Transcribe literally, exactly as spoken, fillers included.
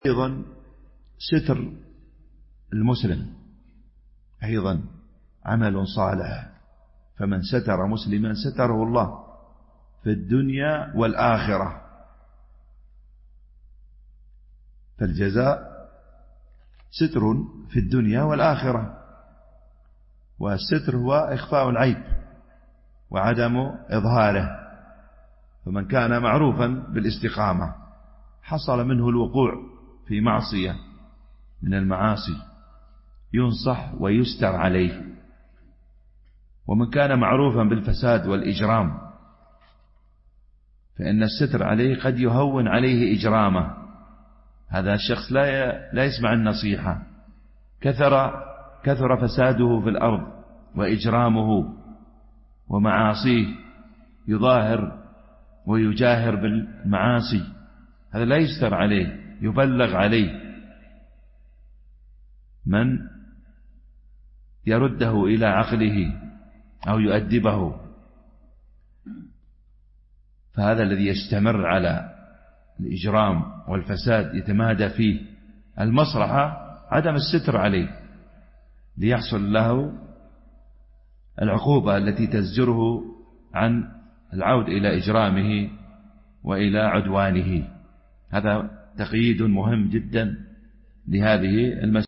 أيضا ستر المسلم أيضا عمل صالح، فمن ستر مسلما ستره الله في الدنيا والآخرة. فالجزاء ستر في الدنيا والآخرة، والستر هو إخفاء العيب وعدم إظهاره. فمن كان معروفا بالاستقامة حصل منه الوقوع في معصية من المعاصي ينصح ويستر عليه. ومن كان معروفا بالفساد والإجرام فإن الستر عليه قد يهون عليه إجرامه. هذا الشخص لا لا يسمع النصيحة، كثر كثر فساده في الأرض وإجرامه ومعاصيه، يظاهر ويجاهر بالمعاصي، هذا لا يستر عليه، يبلغ عليه من يرده إلى عقله أو يؤدبه. فهذا الذي يستمر على الإجرام والفساد يتمادى فيه، المصلحة عدم الستر عليه ليحصل له العقوبة التي تزجره عن العود إلى إجرامه وإلى عدوانه. هذا تقييد مهم جدا لهذه المسألة.